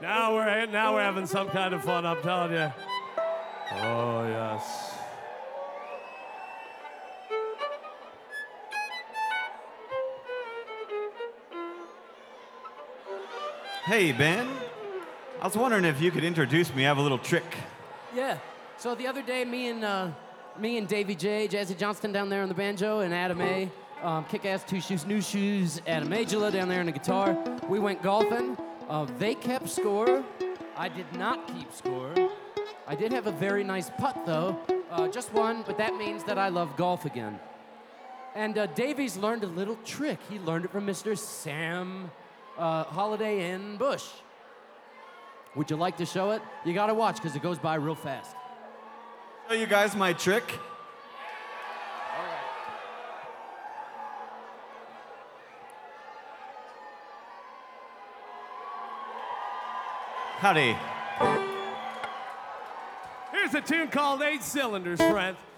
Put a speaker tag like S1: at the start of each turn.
S1: Now we're having some kind of fun, I'm telling you. Oh, yes.
S2: Hey, Ben. I was wondering if you could introduce me. I have a little trick.
S3: Yeah. So the other day, me and Davey J, Jazzy Johnston down there on the banjo, and Adam A, Kick-Ass Two Shoes, New Shoes, Adam Angela down there on the guitar. We went golfing. They kept score. I did not keep score. I did have a very nice putt, though. Just one, but that means that I love golf again. And Davey's learned a little trick. He learned it from Mr. Sam Holiday in Bush. Would you like to show it? You gotta watch, because it goes by real fast.
S2: Show you guys my trick.
S3: All right.
S2: Howdy.
S1: Here's a tune called Eight Cylinders, friend.